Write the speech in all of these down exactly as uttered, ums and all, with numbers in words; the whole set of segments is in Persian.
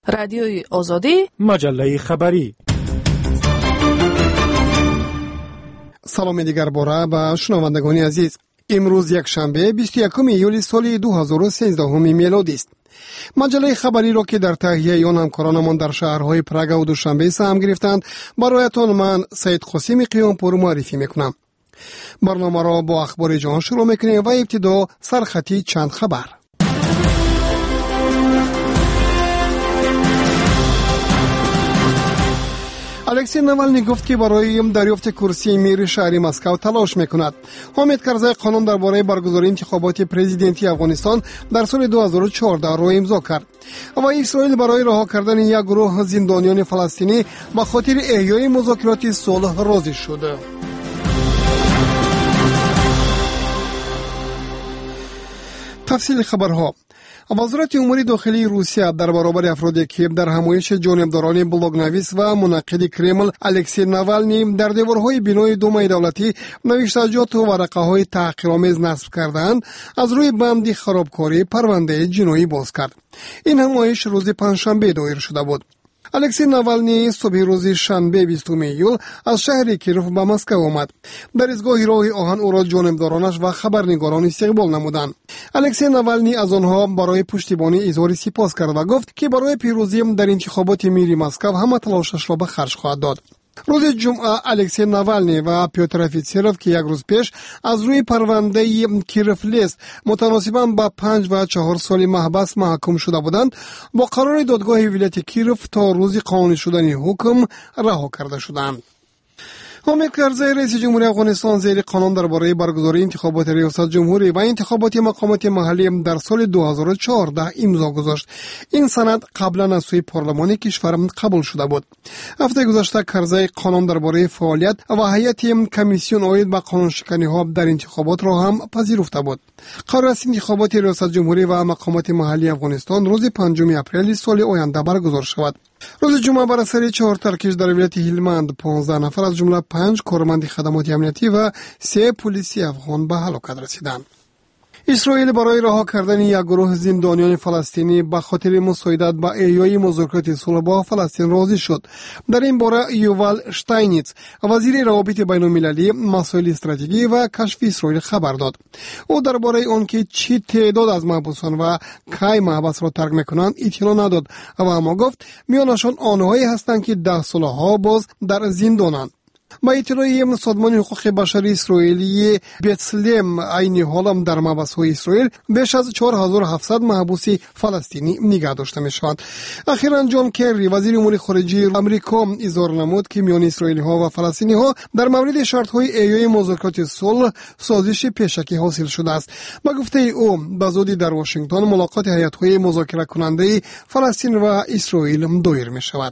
رادیوی آزادی، مجله خبری. سلام دیگر باره به شنوندگان عزیز. امروز یک شنبه بیست و یکم ایول سال دو هزار و سیزده میلادی است. مجله خبری را که در تهیه آن همکارانمان در شهرهای پراگ و دوشنبه سهم گرفتند برایتان من سید قاسم قیامپور معرفی میکنم. برنامه را با اخبار جهان شروع میکنیم و ابتدا سرخطی چند خبر. الکسی نوالنی گفت که برای دریافت کرسی میر شهری مسکو تلاش میکند. حامد کرزی قانون درباره برگزاری انتخابات پرزیدنتی افغانستان در سال دو هزار و چهارده را امضا کرد و اسرائیل برای رها کردن یک گروه زندانیان فلسطینی به خاطر احیای مذاکرات صلح راضی شد. تفصیل خبرها. وزارت امور داخلی روسیه در برابر افرادی که در همایش جانبداران بلاگنویس و منعقد کرمل الکسی نوالنی در دیوارهای بینای دومای دولتی نوشتجات و ورقه‌های تحقیرآمیز نصب کردند از روی بند خرابکاری پرونده جنایی باز کرد. این همایش روز پنجشنبه دایر شده بود. الکسی نوالنی صبح روز شنبه بیستم ایول از شهر کیروف به مسکو آمد. در ایستگاه راه آهن او را جانبدارانش و خبرنگاران استقبال نمودند. الکسی نوالنی از آنها برای پشتیبانی اظهار سپاس کرد و گفت که برای پیروزی در انتخابات میری مسکو همه تلاشش را به خرج خواهد داد. روز جمعه الکسی نوالنی و پیوتر افیتسیروف که یک روز پیش از روی پرونده کیروف لیست متناسباً با پنج و چهار سال محبس محکوم شده بودند با قرار دادگاه ولایت کیروف تا روز قانونی شدن حکم رها کرده شدند. حامد کرزی رئیس جمهوری افغانستان زیر قانون درباره برگزاری انتخابات ریاست جمهوری و انتخابات مقامات محلی در سال دو هزار و چهارده امضا گذاشت. این سند قبلا از سوی پارلمان کشور قبول شده بود. هفته گذشته کرزی قانون درباره فعالیت و هیئت کمیسیون عاید به قانون شکنی ها در انتخابات را هم پذیرفته بود. قرار است انتخابات ریاست جمهوری و مقامات محلی افغانستان روز پنجم اپریل سال آینده برگزار شود. روز جمعه بر اثر چهار ترکش در ولایت هلمند پانزده نفر از جمله پنج کارمند خدمات امنیتی و سه پلیسی افغان به هلاکت رسیدند. اسرائیل برای رها کردن یک گروه زندانیان فلسطینی به خاطر مساعدت به احیای مذاکرات صلح با فلسطین راضی شد. در این باره یوول شتاینیتس وزیر روابط بین المللی، مسائل استراتژی و کشف اسرائیل خبر داد. او درباره آنکه چی تعداد از محبوسان و کی محبس را ترک میکنند اطلاع نداد و اما گفت میانشان آنهایی هستند که ده سالها باز در زندانند. با اطلاعی سازمان حقوق بشر اسرائیلی بتسلم عین حال در محبس‌های اسرائیل بیش از چهار هزار و هفتصد محبوس فلسطینی نگه داشته می‌شوند. اخیراً جان کری وزیر امور خارجه آمریکا اظهار نمود که میان اسرائیلی‌ها و فلسطینی‌ها در مورد شرط‌های احیای مذاکرات صلح سازش پیشکی حاصل شده است. با گفته او به زودی در واشنگتن ملاقات هیئت‌های مذاکره کننده فلسطین و اسرائیل دایر می‌شود.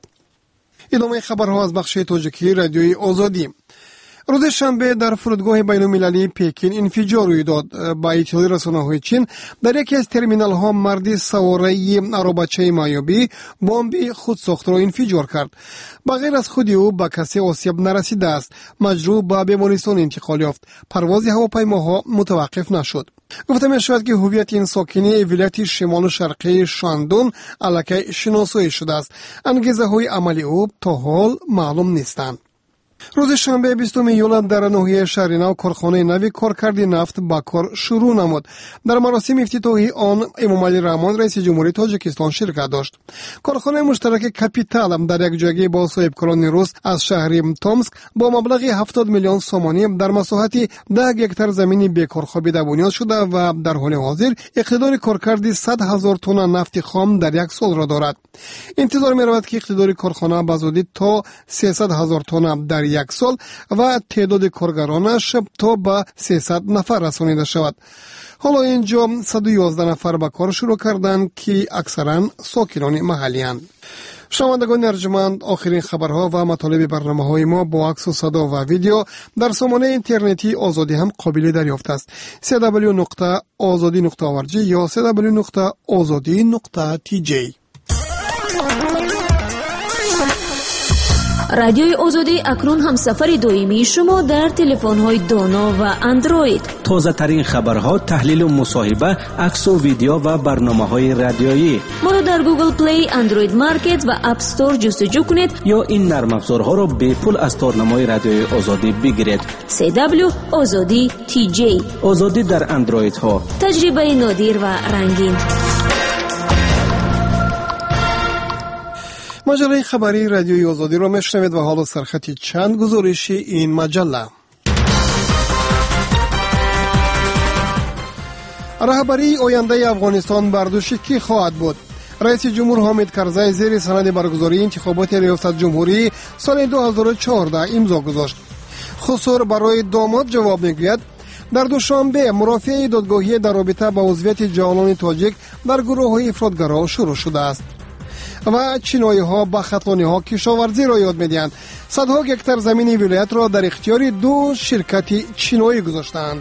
ادامه خبرها از بخش تاجیکی رادیوی آزادی. روز شنبه در فرودگاه بین المللی پکین انفجار روی داد. با اطلاع رسانه‌های چین در یکی از ترمینال ها مردی سواره آرابچه مایوبی بمب خودساخت را انفجار کرد. بغیر از خود او به کسی آسیب نرسیده است. مجروح به بیمارستان انتقال یافت. پرواز هواپیماها متوقف نشد. گفته می شود که هویت این ساکنی ولایت شمال و شرقی شاندون الکی شناسایی شده است. انگیزه های عملی او تا حال معلوم نیستند. روز شنبه بیستم ایول در ناحیه شهر نو کارخانه نوی کارکردی نفت با کار شروع نمود. در مراسم افتتاحی آن امامعلی رحمان رئیس جمهوری تاجیکستان شرکت داشت. کارخانه مشترک کپیتال در یک جایگاه با صاحبکاران روس از شهر تومسک با مبلغ هفتاد میلیون سومانی در مساحت ده هکتار زمین بیکار خوابیده بنیاد شده و در حال حاضر اقتدار کارکردی صد هزار تن نفت خام در یک سال را دارد. انتظار می رود که اقتدار کارخانه به زودی تا سیصد هزار تن در یک سال و تعداد کارگرانش تا به سیصد نفر رسانیده شود. حالا اینجا صد و یازده نفر به کار شروع کردند که اکثرا ساکنان محلی اند. شنوندگان ارجمند، آخرین خبرها و مطالب برنامه‌های ما با عکس و صدا و ویدیو در سامانه اینترنتی آزادی هم قابل دریافت است. دبلیو دبلیو دبلیو نقطه آزادی نقطه او آر جی یا دبلیو دبلیو دبلیو نقطه آزادی نقطه تی جی. رادیوی آزادی اکنون هم سفر دائمی شما در تلفن‌های دانا و اندروید. تازه ترین خبرها، تحلیل و مصاحبه، عکس و ویدیو و برنامه‌های رادیویی. ما را در گوگل پلی، اندروید مارکت و اپ استور جستجو کنید یا این نرم افزارها را به پول از تارنمای رادیوی آزادی بگیرید. سی دبلیو آزادی تی جی. آزادی در اندروید ها. تجربه نادر و رنگین. مجله خبری رادیوی آزادی را میشنوید و حالا سرخط چند گزارشی این مجله. رهبری آینده افغانستان برداشت کی خواهد بود؟ رئیس جمهور حامد کرزی زیر سند برگزاری انتخابات ریاست جمهوری سال دو هزار و چهارده امضا گذاشت. خسور برای داماد جواب میگوید. در دوشنبه مرافعه دادگاهی در رابطه با عضویت جوانان تاجیک در گروه‌های افراطگرا شروع شده است. و چینایی ها با خطلانی ها کشاورزی را یاد میدهند. صدها گکتر زمین ولایت را در اختیار دو شرکت چینایی گذاشتند.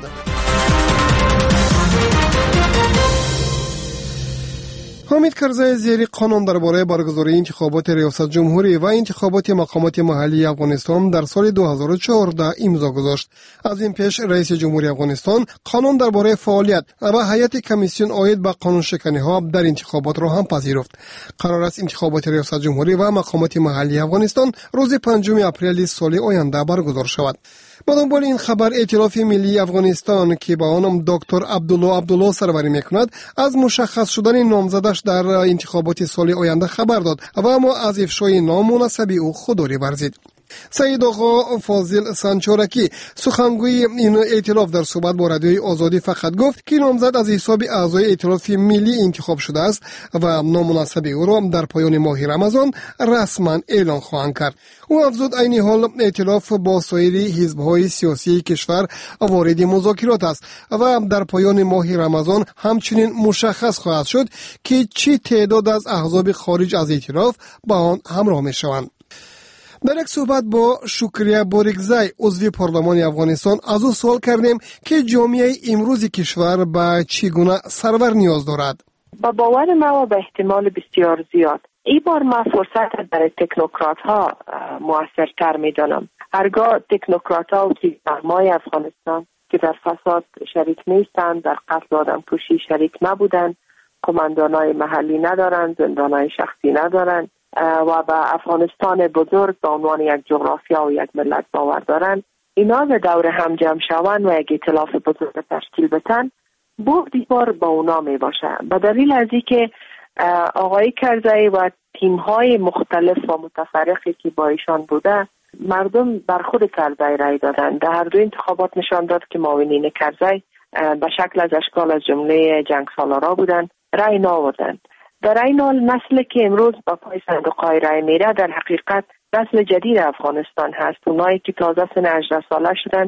حامد کرزی زیر قانون درباره برگزاری انتخابات ریاست جمهوری و انتخابات مقامات محلی افغانستان در سال دو هزار و چهارده امضا گذاشت. از این پیش رئیس جمهوری افغانستان قانون درباره فعالیت و هیئت کمیسیون عاید به قانون شکنی ها در انتخابات را هم پذیرفت. قرار است انتخابات ریاست جمهوری و مقامات محلی افغانستان روز پنجم اپریل سال آینده برگزار شود. با دنبال این خبر ائتلاف ملی افغانستان که با آن دکتر عبدالله عبدالله سربری میکند از مشخص شدن نامزدش در انتخابات سال آینده خبر داد و اما از افشای نام مناسب او خودداری ورزید. سید آقا فاضل سنچارکی سخنگوی این ائتلاف در صحبت با رادیوی آزادی فقط گفت که نامزد از حساب اعضای ائتلاف ملی انتخاب شده است و نامناسب او را در پایان ماه رمضان رسما اعلان خواهند کرد. او افزود عین حال ائتلاف با سایر حزب‌های سیاسی کشور وارد مذاکرات است و در پایان ماه رمضان همچنین مشخص خواهد شد که چه تعداد از احزاب خارج از ائتلاف با آن همراه می‌شوند. در یک صحبت با شکریه بورگزای عضو پارلمان افغانستان از او سوال کردیم که جامعه امروزی کشور به چگونه سرور نیاز دارد. با باور ما و به احتمال بسیار زیاد این بار ما فرصت برای تکنوکرات ها موثرتر می دانم. هرگاه تکنوکرات ها و فهمای افغانستان که در فساد شریک نیستند، در قتل آدم کشی شریک نبودند، کماندان های محلی ندارند، زندان های شخصی ندارند و به افغانستان بزرگ به عنوان یک جغرافیا و یک ملت باور دارند، اینا به دور هم جمع شوند و یک ائتلاف بزرگ تشکیل بدن، بردی بار با اونا می باشه. به دلیل از اینکه آقای کرزی و تیم های مختلف و متفرقی که با ایشان بوده، مردم بر خود کرزی رای دادند. در هر دو انتخابات نشان داد که معاونین کرزی به شکل از اشکال از جمله جنگ سالارا بودند، رای نآوردند. در این حال نسلی که امروز با پای صندوق‌های رای میره در حقیقت نسل جدید افغانستان هست. اونایی که تازه سن هجده ساله شدن،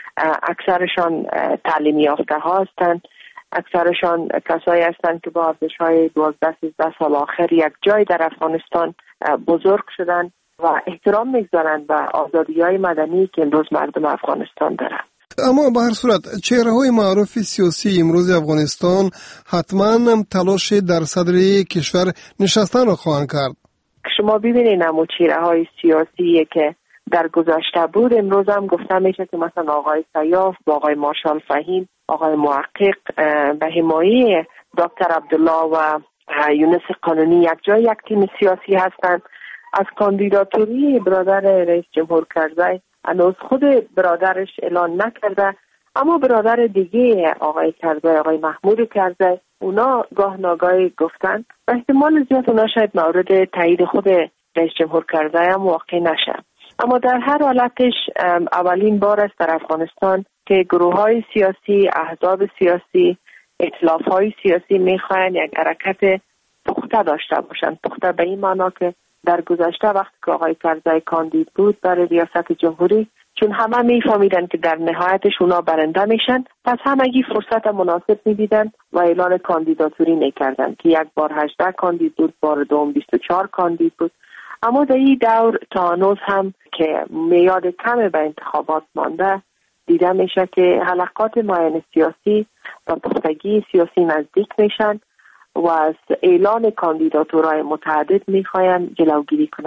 اکثرشان تعلیم یافته ها هستند، اکثرشان کسایی هستند که با ارزش‌های دوازده سیزده سال آخر یک جای در افغانستان بزرگ شدن و احترام میگذارند به آزادی‌های مدنی که امروز مردم افغانستان دارند. اما به هر صورت چهره‌های معروف سیاسی امروز افغانستان حتما تلاش در صدر کشور نشستن را خواهند کرد. شما ببینید اما چهره‌های سیاسی که در گذشته بود امروز هم گفته میشه که مثلا آقای سیاف، آقای مارشال فهیم، آقای محقق به حمایت دکتر عبدالله و یونس قانونی یک جای یک تیم سیاسی هستند. از کاندیداتوری برادر رئیس جمهور کرزی هنوز خود برادرش اعلان نکرده، اما برادر دیگه آقای کرزی، آقای محمود کرزی، اونا گاه ناگاهی گفتن و احتمال زیاد اونا شاید مورد تایید خود رئیس جمهور کرزی هم واقع نشه. اما در هر حالتش اولین بار است در افغانستان که گروه‌های سیاسی، احزاب سیاسی، ائتلاف‌های سیاسی میخواین یک حرکت پخته داشته باشند. پخته به این معنا که در گذشته وقتی که آقای کرزی کاندید بود برای ریاست جمهوری، چون همه میفهمیدن که در نهایتش اونا برنده میشن، پس همگی فرصت مناسب میدیدن و اعلان کاندیداتوری میکردن که یک بار هجده کاندید بود، بار دوم بیست و چهار کاندید بود. اما در این دور تا هنوز هم که میاد کم به انتخابات مانده، دیده میشه که حلقات معین سیاسی و پختگی سیاسی نزدیک میشن و از اعلان کاندیداتورهای متعدد میخواین جلوگیری کنند.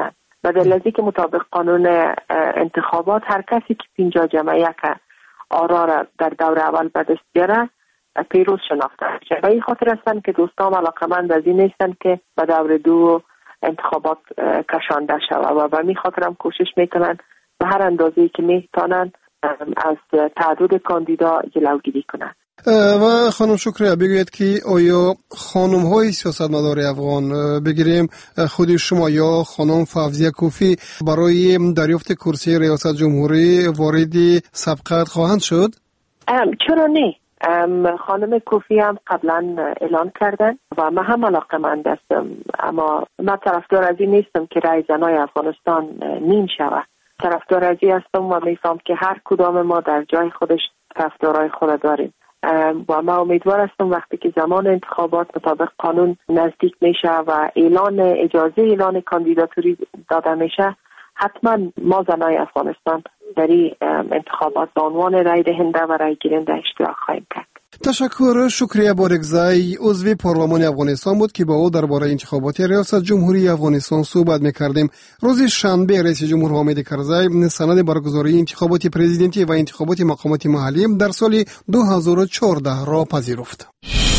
و در لحظه که مطابق قانون انتخابات هر کسی که اینجا جمع یک آرا را در دور اول به دست بیاره پیروز شناخته میشه. و این خاطر هستن که دوستان علاقمند از این نیستن که به دور دو انتخابات کشانده شود و به می خاطر هم کوشش میکنن به هر اندازه‌ای که میتونن از تعدد کاندیدا جلوگیری کنن. و خانم شکریه بگوید که آیا خانم های سیاستمدار افغان بگیریم خود شما یا خانم فوزیه کوفی برای دریافت کرسی ریاست جمهوری وارد سبقت خواهند شد؟ چرا نه؟ خانم کوفی هم قبلا اعلان کردن و من هم علاقه‌مند هستم، اما من طرفدار از این نیستم که رای زنای افغانستان نیم شود. طرفدار از این هستم و میفهم که هر کدام ما در جای خودش طرفدارای خود داریم و من امیدوار هستم وقتی که زمان انتخابات مطابق قانون نزدیک میشه و اعلان اجازه اعلان کاندیداتوری داده میشه، حتما ما زنای افغانستان در این انتخابات به عنوان رای دهنده و رای گیرنده اشتراک خواهیم کرد. تشکر. شکریه بارگزای عضو پارلمان افغانستان بود که با او درباره انتخابات ریاست جمهوری افغانستان صحبت می‌کردیم. روز شنبه رئیس جمهور حامد کرزی سند برگزاری انتخابات پرزیدنتی و انتخابات مقامات محلی در سال دو هزار و چهارده را پذیرفت.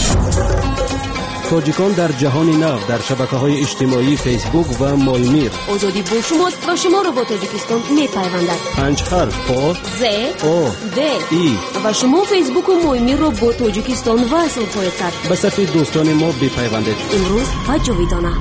تاجیکان در جهان نو در شبکه‌های اجتماعی فیسبوک و مایمیر. آزادی بوشماد و شما را با تاجیکستان می‌پیوندد. پنج حرف پا ز او د ای و شما فیسبوک و مایمیر را با تاجیکستان وصل خواهید کرد. به صفحه دوستان ما بپیوندید. امروز و جاویدانه.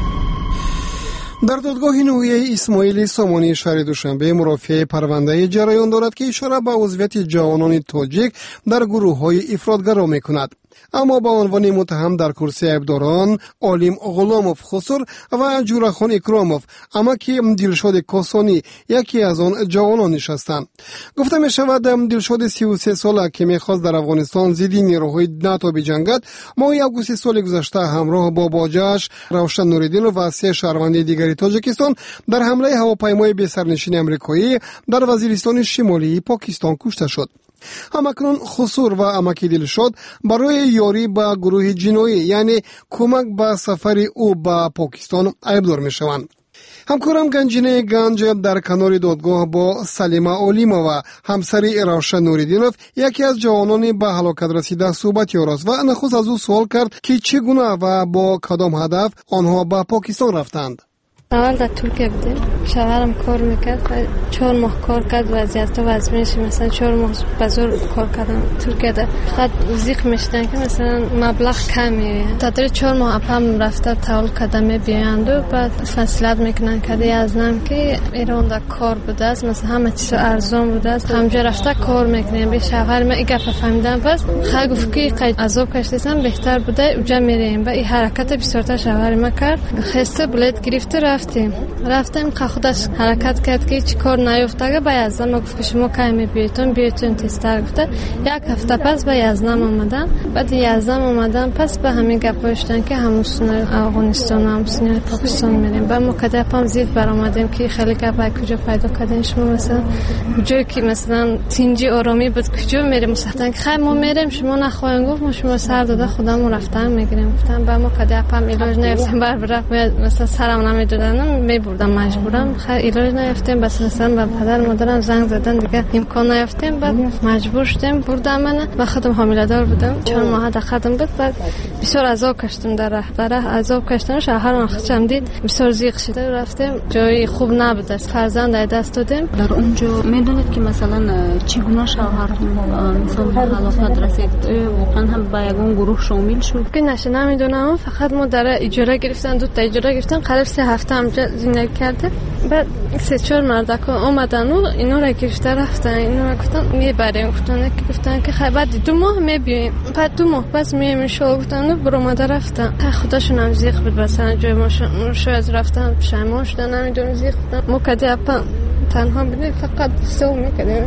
در دادگاه نوعی اسماعیل سامانی شهر دوشنبه مرافعه پرونده جریان دارد که اشاره به عضویت جوانان تاجیک در گروه‌های افراطگرا می‌کند. اما با عنوان متهم در کرسی عیبداران عالم غلاموف خسر و جورخان اکراموف امکی دلشاد کاسانی یکی از آن جوانان نشستند. گفته می شود دلشاد سی و سه ساله که میخواست در افغانستان ضد نیروهای ناتو بجنگد ماه آگوست سال گذشته همراه با باجه‌اش روشن نوریدین و سه شهروند دیگری تاجیکستان در حمله هواپیمای بی سرنشین آمریکایی در وزیرستان شمالی پاکستان کشته شد. همکنون خسور و امکی دلشاد برای یاری به گروه جنایی یعنی کمک به سفر او به پاکستان عیبدار می شوند. همکارم گنجینه گنج در کنار دادگاه با سلیمه علیمووا همسری روشن نوریدینوف یکی از جوانان به هلاکت رسیده صحبت یاراست و نخست از او سوال کرد که چگونه و با کدام هدف آنها به پاکستان رفتند. اول در ترکیه بودیم، شوهرم کار میکرد و چهار ماه کار کرد و وضعیت وضعیتش مثلا چهار ماه بزرگ کار کردم ترکیه ده خود زیق میشتن که مثلا مبلغ کمی تا در چهار ماه اپم رفته تاول کدمه بیاند و بعد فصلت میکنن کده از نم که ایران در کار بوده است مثلا همه چیز ارزان بوده است همجا رفته کار میکنیم به شوهر من ایگه فهمیدم پس خیلی گفت که قید عذاب کشتیسم بهتر بوده اوجا میریم و این حرکت بسیارتا شوهر ما کرد خسته بلد گرفته رفتیم رفتیم که خودش حرکت کرد که هیچ کار نیفتاگه به یزدان ما گفت که شما کمی بیایتون بیایتون تیستر گفته یک هفته پس به یزدان آمدن بعد یزدان آمدن پس به همین گپاشتن که همون افغانستان و همون پاکستان میریم و ما کده پام زید برآمدیم که خیلی گپای کجا پیدا کردین شما مثلا جایی که مثلا تینجی آرامی بود کجا میریم مثلا که خیر ما میریم شما نخواهیم گفت ما شما سر داده خودمون رفتن میگیریم گفتم با ما کده پام علاج نرفتیم بر بر مثلا سرم نمیدادن میبردم مجبورم خیر علاج نیافتیم بس مثلا به پدر مادرم زنگ زدن دیگه امکان نیافتیم بعد مجبور شدیم بردم من و خودم حامله دار بودم چهار ماه در خودم بود بعد بسیار عذاب کشتم در راه در راه عذاب کشتم شهرم خودم دید بسیار زیق شده رفتیم جای خوب نبود است فرزند دست دادیم در اونجا میدونید که مثلا چگونه شوهر مثلا حالات رسید واقعا هم با یگان گروه شامل شد که نشه نمیدونم فقط ما در اجاره گرفتن دو تا اجاره گرفتن قرار سه هفته هم زندگی کرده بعد سه چهار مرد اومدن و اینا را گرفته رفتن اینا را گفتن میبریم گفتن که گفتن که خیلی بعد دو ماه میبیاییم بعد دو ماه بس میایم شو گفتن برو اومده رفتن خودشون هم زیق بود مثلا جای ما شاید رفتن پشیمان شدن نمیدونم زیق بودن ما کده اپا تنها بودیم فقط سو میکردیم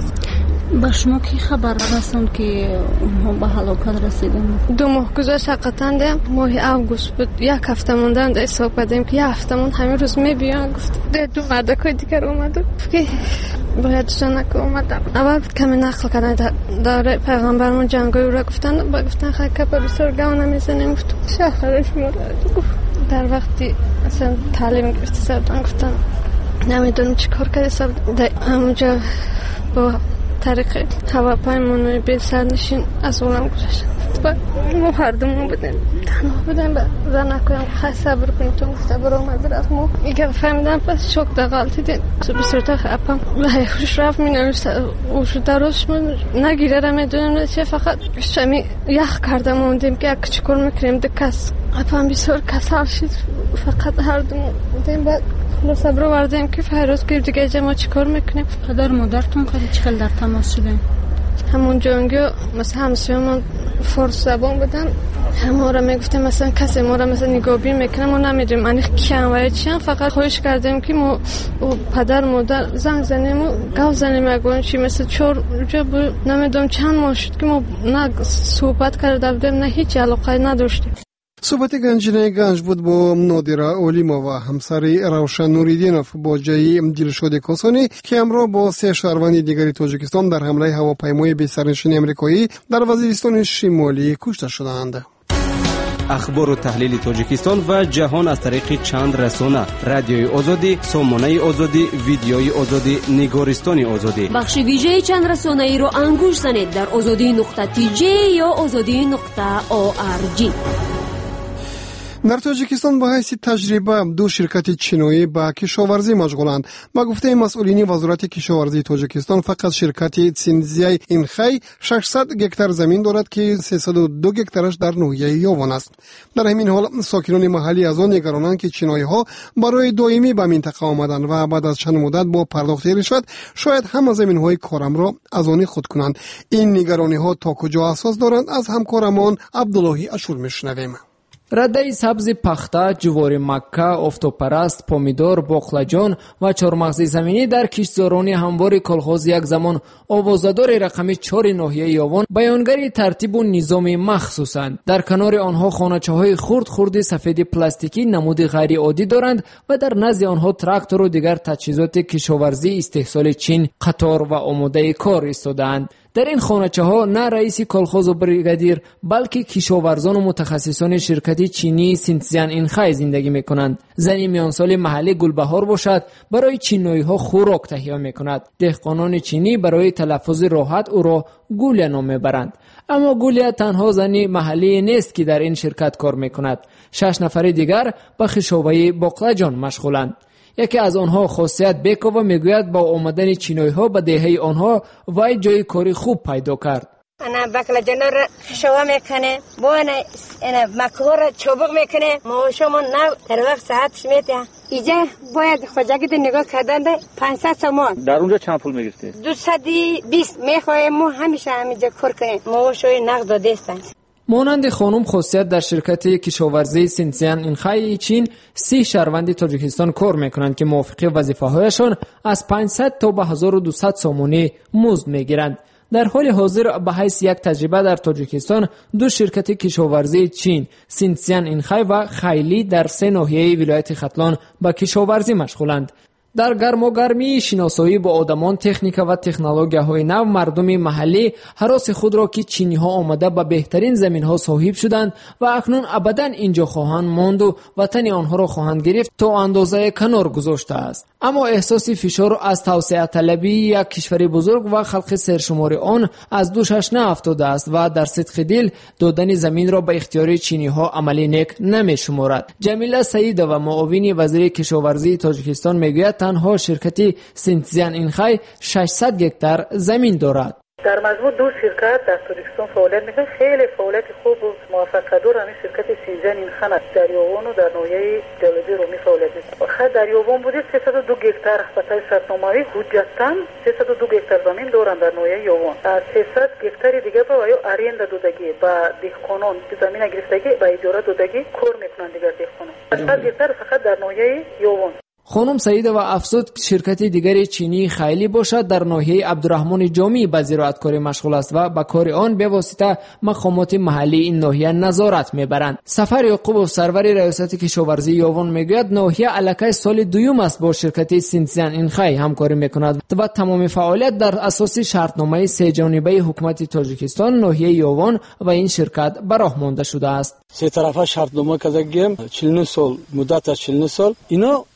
با شما کی خبر رسوند که اونها به هلاکت رسیدن؟ دو ماه گذشت حقیقتا ده ماه اوگوست بود یک هفته موندن ده حساب کردیم که یک هفته موند همین روز میبیان گفت ده دو مردکای دیگر اومد که باید شنک اومدم اول کمی نقل کردن داره پیغمبرمون جنگای را گفتن با گفتن خیلی کپا بسیار گاو نمیزنیم گفت شهرش مرد گفت در وقتی اصلا تعلیم گرفتی سردن گفتن نمیدونم چی کار کرد حساب همونجا با طریق هواپیمای بی سرنشین از اونم گذاشت و ما هر دومون بودیم تنها بودیم و نکنم خیلی صبر کنیم تو صبر آمد برد ما میگه فهمیدم پس شک دا غلطی دید به صورت اپم لحی خوش رفت می نوشت اوش درست من نگیره را میدونم چه فقط شمی یخ کردم موندیم که یک چکر میکنیم دکست اپم بسیار کسل شد فقط هر دومون بودیم بعد خلاص صبر وردیم که فیروز که دیگه جا ما چیکار میکنیم. پدر مادرتون خیلی چقدر در تماس شدن؟ همون جانگا مثلا همسایه‌مون فارس زبان بودن همه را میگفتیم مثلا کسی ما را مثلا نگاهی میکنه ما نمیدونیم من کیم و چیم فقط خواهش کردیم که ما پدر مادر زنگ زنیم و گاو زنیم اگه چی مثلا چهار جا نمیدونم چند ماه شد که ما نه صحبت کرده بودیم نه هیچ علاقه نداشتیم. صحبت گنجینه گنج بود با نادره اولیما و همسری روشن نوریدینوف با جایی دلشاد کاسانی که همراه با سه شهروند دیگری تاجیکستان در حمله هواپیمای بی سرنشین امریکایی در وزیرستان شمالی کشته شدند. اخبار و تحلیل تاجیکستان و جهان از طریق چند رسانه: رادیوی آزادی، سامانه آزادی، ویدیوی آزادی، نگارستان آزادی. بخش ویژه چند رسانه ای رو انگوش زنید در آزادی نقطه تی جی یا آزادی نقطه او آر جی. در تاجیکستان با حیث تجربه دو شرکت چینی با کشاورزی مشغولند. با گفته مسئولین وزارت کشاورزی تاجیکستان فقط شرکت سینزیای اینخی ششصد گکتار زمین دارد که سیصد و دو گکتارش در ناحیه یاوان است. در همین حال ساکنان محلی از آن نگرانند که چینی ها برای دائمی به منطقه آمدند و بعد از چند مدت با پرداخت رشوت شاید هم زمین های کارم را از آن خود کنند. این نگرانی ها تا کجا اساس دارند؟ از همکارمان عبداللهی اشور میشنویم. رده سبز پخته، جوار مکه، آفتابپرست، پامیدار، باقلاجان و چهارمغز زمینی در کشتزارانی هموار کلخوز یک زمان آوازدار رقم چهار ناحیه یاوان بیانگر ترتیب و نظام مخصوصند. در کنار آنها خانچه‌های خرد خرد سفید پلاستیکی نمود غیر عادی دارند و در نزد آنها تراکتور و دیگر تجهیزات کشاورزی استحصال چین قطار و آماده کار ایستاده‌اند. در این خانچه ها نه رئیس کلخوز و بریگادیر بلکه کشاورزان و متخصصان شرکت چینی سینتزیان اینخی زندگی میکنند. زنی میانسال محلی گلبهار باشد برای چینایی ها خوراک تهیه میکند. دهقانان چینی برای تلفظ راحت او را گولیا نام میبرند. اما گولیا تنها زنی محلی نیست که در این شرکت کار میکند. شش نفر دیگر به خشابه باقلاجان مشغولند. یکی از آنها خاصیت بیکو میگوید با آمدن چینایی ها به دهه آنها وای جای کاری خوب پیدا کرد. انا باقلاجان را خشابه میکنه، با انا انا مکه را چوبق میکنه، ما شما نه در وقت ساعت میته. اینجا باید خواجگی نگاه کردن پانصد تومان. در اونجا چند پول میگرفتی؟ دویست و بیست میخوایم ما همیشه همینجا کار کنیم. ما شوی نقد داده است. مانند خانم خاصیت در شرکت کشاورزی سینتزیان اینخی چین سی شهروند تاجیکستان کار میکنند که موافق وظیفه‌هایشان از پانصد تا به هزار و دویست سامانی مزد میگیرند. در حال حاضر به حیث یک تجربه در تاجیکستان دو شرکت کشاورزی چین سینتزیان اینخی و خیلی در سه ناحیه ولایت ختلان به کشاورزی مشغولند. در گرم و گرمی شناسایی با آدمان، تکنیک و تکنولوژی‌های نو، مردم محلی هراس خود را که چینی ها آمده به بهترین زمین ها صاحب شدند و اکنون ابدا اینجا خواهند ماند و وطن آنها را خواهند گرفت تا اندازه کنار گذاشته است. اما احساس فشار از توسعه طلبی یک کشور بزرگ و خلق سرشمار آن از دوشش نافتاده است و در صدق دل دادن زمین را به اختیار چینی ها عملی نیک نمی شمارد. جمیله سعیده و معاون وزیر کشاورزی تاجیکستان میگوید تنها شرکت سینتزیان اینخی ششصد گکتار زمین دارد. در مجموع دو شرکت در تاجیکستان فعالیت میکنند. خیلی فعالیت خوب و موفق‌دار همین شرکت سینتزیان اینخی در یاوان و در ناحیه جلبی رومی فعالیت میکنند. خود در یاوان بوده سیصد و دو گکتار بطور شرطنامه‌ای حجتاً سیصد و دو گکتار زمین دارند در ناحیه یاوان. از سیصد گکتار دیگه با یا آرنده دادگی با دهقانان که زمین گرفتگی با اجاره دادگی کار میکنند دیگر دهقانان. صد گکتار فقط در ناحیه یاوان. خانم سعیده و افسود شرکت دیگر چینی خیلی باشد در ناحیه عبدالرحمن جامی به زراعتکاری مشغول است و به کار آن به واسطه مقامات محلی این ناحیه نظارت میبرند. سفر یعقوب و سرور ریاست کشاورزی یاوان میگوید ناحیه الکی سال دوم است با شرکت سینتزیان اینخی همکاری میکند و تمام فعالیت در اساس شرطنامه سه جانبه حکومت تاجیکستان، ناحیه یاوان و این شرکت به راه مانده شده است. سه طرفه شرطنامه کردیم چهل و نه سال مدت چهل و نه سال اینا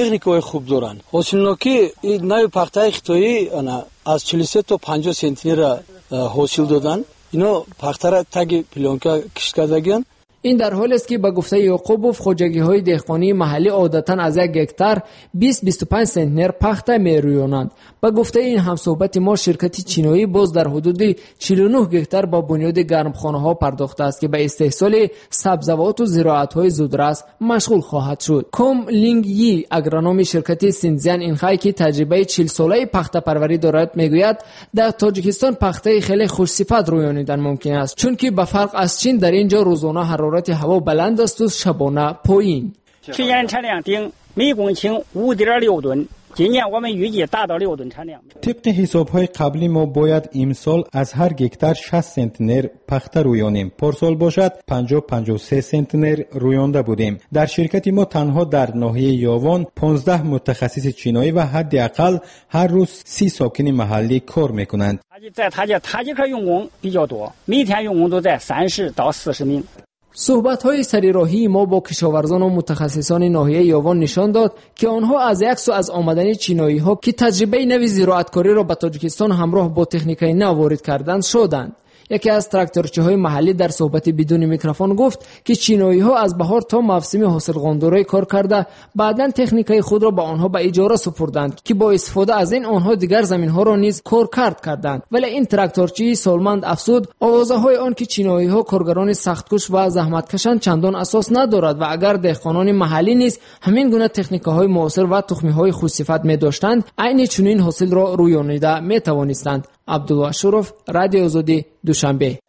تکنیک‌های خوب دارن. حاصلناکی این نوع پختای خطایی انا از چهل و سه تا پنجاه سانتی متر حاصل دادن. اینا پختره تگ پلانکا کش کردگن. این در حالی است که به گفته یعقوبوف خوجگی‌های دهقانی محلی عادتاً از یک هکتار بیست تا بیست و پنج سنتنر پخته می‌رویانند. به گفته این همصحبت ما شرکت چینایی باز در حدود چهل و نه هکتار با بنیاد گرمخانه‌ها پرداخته است که به استحصال سبزیجات و زراعت‌های زودرس مشغول خواهد شد. کوم لینگ یی اگرونوم شرکت سینزیان اینخای که تجربه چهل ساله پخته پروری دارد میگوید در تاجیکستان پخته خیلی خوش‌صفت رویانیدن ممکن است، چون که به فرق از چین در اینجا روزانه حرارت هوا بلند است و شبانه پایین. 去年产量顶每公顷 五点六 吨， 今年我们预计达到 六 吨产量. طبق حساب‌های قبلی ما باید امسال از هر گکتار شصت سنتنر پخته رویانیم. پارسال باشد پنجاه تا پنجاه و سه سنتنر رویانده بودیم. در شرکت ما تنها در ناحیه یاوان پانزده متخصص چینایی و حداقل هر روز سی ساکن محلی کار میکنند. 在他家他家可用工比较多，每天用工都在三十到四十名. صحبت‌های سریراهی ما با کشاورزان و متخصصان ناحیه یاوان نشان داد که آنها از یک سو از آمدن چینایی‌ها که تجربه نوی زراعتکاری را به تاجیکستان همراه با تکنیک‌های نو وارد کردند شدند. یکی از تراکتورچی‌های محلی در صحبت بدون میکروفون گفت که چینایی‌ها از بهار تا موسم حاصلخوانداری کار کرده، بعداً تکنیک‌های خود را به آنها به اجاره سپردند که با استفاده از این آنها دیگر زمین‌ها را نیز کار کرد کردند. ولی این تراکتورچی سالمند افزود آوازه‌های آن که چینایی‌ها کارگران سختکش و زحمتکشان چندان اساس ندارد و اگر دهقانان محلی نیز همین گونه تکنیک‌های معاصر و تخمی‌های خوش‌صفت می‌داشتند، عین چنین حاصل را رویانیده می‌توانستند. عبدالله شرف، رادیو آزادی، دوشنبه.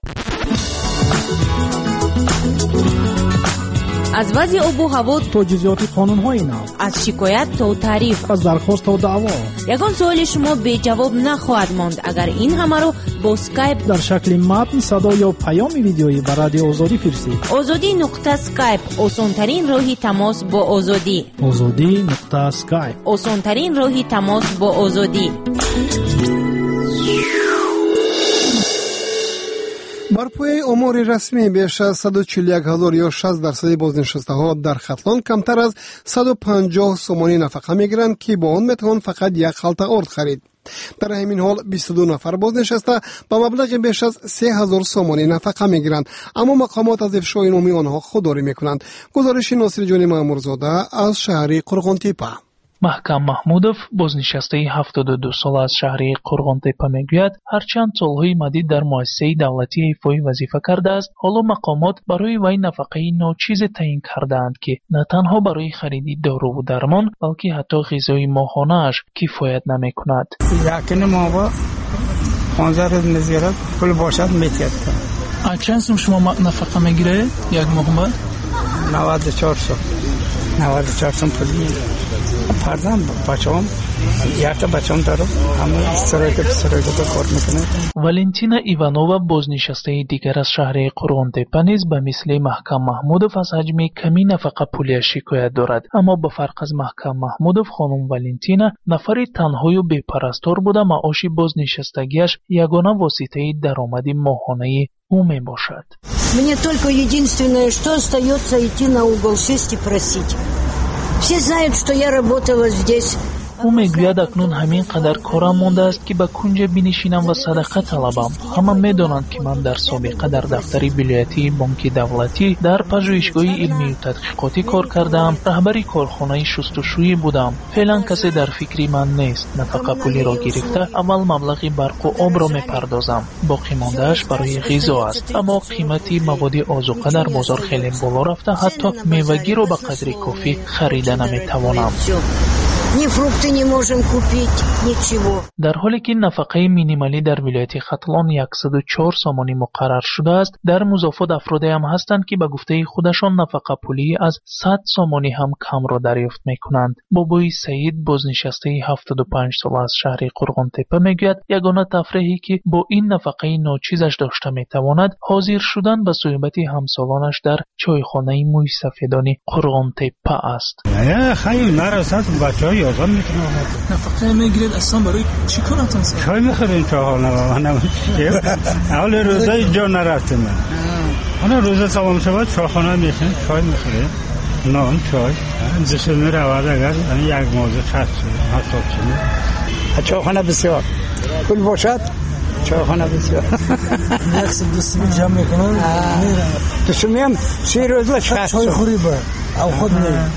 از وضع آب و هوا تا جزئیات قانون‌های نو، از شکایت تا تعریف، از درخواست تا دعوا، یگان سوال شما بی جواب نخواهد ماند اگر این همه رو با اسکایپ در شکل متن، صدا یا پیام ویدیویی به رادیو آزادی فرستید. آزادی نقطه اسکایپ آسان‌ترین راه تماس با آزادی. آزادی نقطه اسکایپ آسان‌ترین راه تماس با آزادی. بر پای آمار رسمی بیش از صد و چهل و یک هزار یا شصت درصد بازنشسته در ختلان کمتر از صد و پنجاه سومانی نفقه میگیرند که با آن میتوان فقط یک خلطه آرد خرید. در همین حال بیست و دو نفر بازنشسته با مبلغ بیش از سه هزار سومانی نفقه میگیرند، اما مقامات از افشای نام آنها خودداری میکنند. گزارش ناصر جان مامورزاده از شهر قرغن‌تپه. محکم محمودов بازنشسته هفتاد و دو سال از شهر قرغن‌تپه میگوید هرچند سالهای مدید در مؤسسه دولتی ایفای وظیفه کرده است، حالا مقامات برای وی نفقه ناچیز تعیین کردند که نه تنها برای خرید دارو و درمان بلکه حتی غذای ماهانه اش کفایت نمیکند. یکنه ما پانزده روز مزیرت پول باشد میتید. چند سوم شما نفقه میگیره یک ماه؟ نود و چهار سال. نود و چهار سال پول میگیره. پردم بچه‌ام یک تا بچه‌ام دارم، همه سرایت سرایت کار میکنه. والنتینا ایوانووا بازنشسته دیگر از شهر قرغن‌تپه نیز به مثل محکم محمودов از حجم کمی نفقه پولی شکایت دارد، اما به فرق از محکم محمودов خانم والنتینا نفر تنها و بی‌پرستار بوده معاش بازنشستگیش یگانه واسطه درآمد ماهانه او می باشد. Мне только единственное, что остается идти на угол сесть и просить. Все знают, что я работала здесь. او میگوید اکنون همین قدر کارم مونده است که به کنج بنشینم و صدقه طلبم. همه میدانند که من در سابقه در دفتر ولایتی بانک دولتی در پژوهشگاه علمی و تحقیقاتی کار کردم، رهبری کارخانه شستشویی بودم. فعلا کسی در فکری من نیست. نفقه پولی را گرفته اول مبلغ برق و آب را میپردازم، باقی ماندهش برای غذا است. اما قیمت مواد آذوقه در بازار خیلی بالا رفته، حتی میوگی را به قدر کافی خریده نمیتوانم. Ни фрукты не можем купить, ничего. در حالی که نفقه مینیمالی در ولایت ختلان صد و چهار سامانی مقرر شده است، در مضافات افرادی هم هستند که به گفته خودشان نفقه پولی از صد سامانی هم کم را دریافت میکنند. بابای سعید بازنشسته هفتاد و پنج سال از شهر قرغن‌تپه میگوید یگانه تفریحی که با این نفقه ناچیزش داشته میتواند حاضر شدن به صحبت همسالانش در چایخانه موی سفیدانی قرغن‌تپه است. خیلی نرسد بچه‌ها یادم میتونه نفقه میگیرید اصلا برای چی کارتون سر؟ چای میخوریم چه حال نمیم اول روزه جا نرفتیم من حالا روزه تمام شود چایخانه میخوریم چای میخوریم نان چای جسم میرود اگر یک موضوع خاص حساب شده چایخانه بسیار پول باشد چایخانه بسیار یک دستی جمع میکنن میرن دستی هم سی روز چای خوری با او خود میرن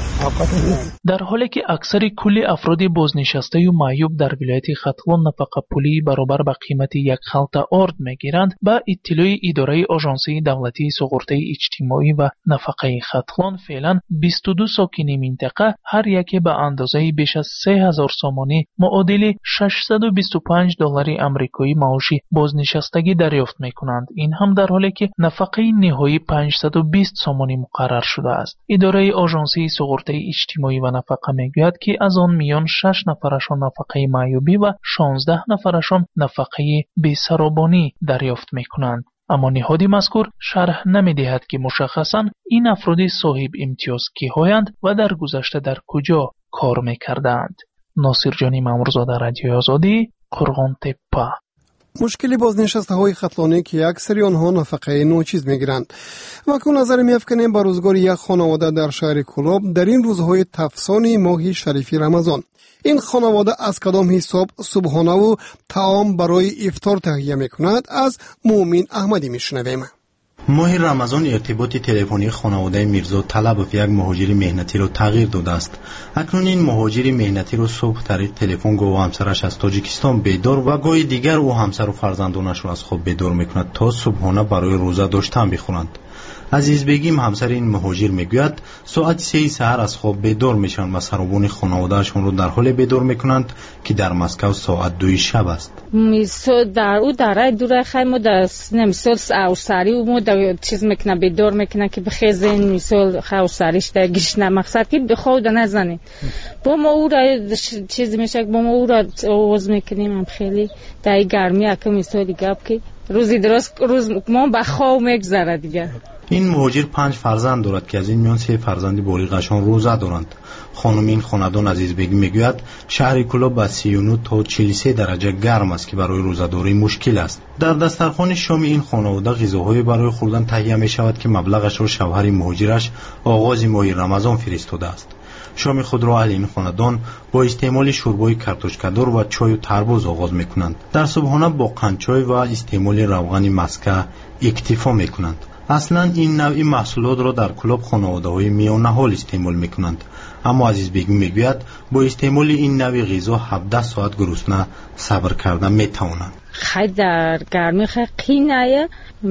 در حالی که اکثر کل افراد بازنشسته و معیوب در ولایت ختلان نفقه پولی برابر به قیمت یک خلطه آرد میگیرند، با اطلاع اداره آژانسی دولتی سقورت اجتماعی و نفقه ختلان فعلا بیست و دو ساکن منطقه هر یکی به اندازه بیش از سه هزار سامانی معادل ششصد و بیست و پنج دلار آمریکایی معاش بازنشستگی دریافت میکنند. این هم در حالی که نفقه نهایی پانصد و بیست سامانی مقرر شده است. اداره آژانسی سقورت اجتماعی و نفقه میگوید که از آن میان شش نفرشان نفقه معیوبی و شانزده نفرشان نفقه بی‌سرابانی دریافت میکنند. اما نهاد مذکور شرح نمیدهد که مشخصاً این افراد صاحب امتیاز کی‌هایند و در گذشته در کجا کار میکردند. ناصر جانی مامورزاده، رادیوی آزادی، قرغان تپه. مشکلی بازنشسته های ختلانی که اکثری آنها نفقه ناچیز میگیرند. و که نظر میافکنیم به روزگار یک خانواده در شهر کلوب در این روزهای تفسان ماه شریفی رمضان. این خانواده از کدام حساب صبحانه و طعام برای افطار تهیه میکند؟ از مومن احمدی میشنویم. ماه رمضان ارتباط تلفنی خانواده میرزا طلب و یک مهاجر مهنتی رو تغییر داده است. اکنون این مهاجر مهنتی رو صبح طریق تلفن گو همسرش از تاجیکستان بیدار و گاهی دیگر او همسر و فرزندانش رو از خواب بیدار میکند تا صبحانه برای روزه داشتن بخورند. عزیز بگیم همسر این مهاجر میگوید ساعت سه سحر از خواب بیدار میشن و سرابون خانوادهشون رو در حال بیدار میکنند که در مسکو ساعت دوی شب است. میسو در او در دور خیمه در نمیسول او سری او در چیز میکنه بیدار میکنه که بخیزین میسول خو سریش در گشنه مقصد که بخود نزنید. با ما او را چیز میشه با ما او را آواز میکنیم هم خیلی در گرمی اکه میسول گپ که روزی درست روز ما بخواه میگذره دیگه. این مهاجر پنج فرزند دارد که از این میان سه فرزند بالغشان روزه دارند. خانم این خاندان عزیز بیگم میگوید شهر کلوب با سی و نه تا چهل و سه درجه گرم است که برای روزه‌داری مشکل است. در دسترخوان شام این خانواده غذاهای برای خوردن تهیه می شود که مبلغش را شوهر مهاجرش آغاز ماه رمضان فرستاده است. شام خود را اهل این خاندان با استعمال شوربای کارتوشکادور و چای و تربوز آغاز میکنند. در صبحانه با قندچای و استعمال روغن مسکه اکتفا میکنند. اصلا این نوع محصولات را در کلوب خانواده‌های میانه حال استعمال میکنند. اما عزیز بیگم میگوید با استعمال این نوع غذا هفده ساعت گرسنه صبر کردن میتوانند. خیلی در گرمی خیلی قینه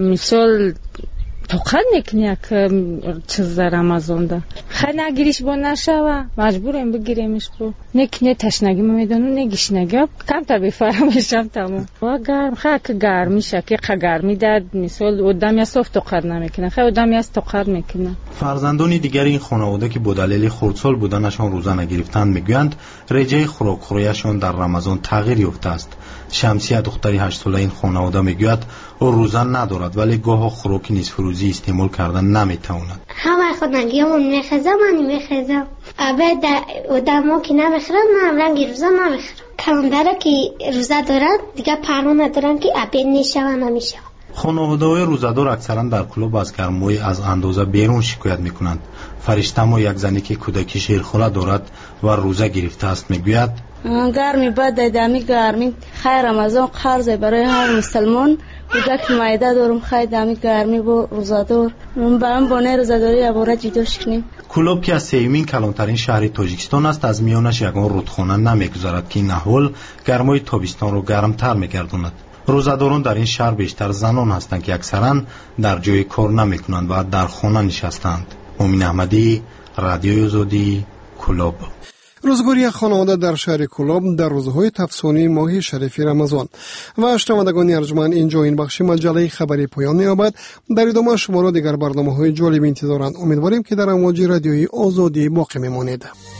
مثال توقع نکنی که چیز رمضان ده خیلی نگیریش با نشوه مجبوریم بگیریمش با نکنی تشنگی میدانو نگیشنگی کم تا بفرمشم تمام و گرم خیلی گرمی شکی خیلی گرمی داد مثال ادامی از صف توقع نمیکنه خیلی ادامی از توقع میکنه. فرزندان دیگر این خانواده که با دلیل خردسال بودنشان روزه نگرفتند میگویند رژه خوراکخوریشان در رمضان تغییر یافته است. شمسیه دختری هشت ساله این خانواده میگوید او روزه ندارد ولی گاه خوراک نصف روزی استعمال کردن نمیتواند. همه خود نگیمون میخزم من میخزم ابد ادمو که نمیخرم من رنگی روزه نمیخرم کلندره که روزه دارن دیگه پروا ندارن که ابد نشوه نمیشه. خانواده‌های روزه‌دار اکثرا در کلوب از گرمای از اندازه بیرون شکایت میکنند. فرشته ما یک زنی که کودکی شیرخواره دارد و روزه گرفته است میگوید گرمی بد دمی گرمی خیر رمضان قرض برای هر مسلمان کودک مایده دارم خیر دمی گرمی با روزه‌دار برام بانه روزه‌داری عبارت جداش کنیم. کلوب که از سیمین کلانترین شهر تاجیکستان است از میانش یگان رودخانه نمیگذارد که این احوال گرمای تابستان رو گرمتر میگرداند. روزه‌داران در این شهر بیشتر زنان هستند که اکثرا در جای کار نمیکنند و در خانه نشستند. مومن احمدی، رادیوی آزادی، کلوب. روزگاری خانواده در شهر کلوب در روزهای تفسونی ماه شریفی رمضان و شنوندگان ارجمند اینجا این بخش مجله خبری پایان می‌یابد. در ادامه شما را دیگر برنامه‌های جالب انتظارند. امیدواریم که در امواج رادیوی آزادی باقی بمانید.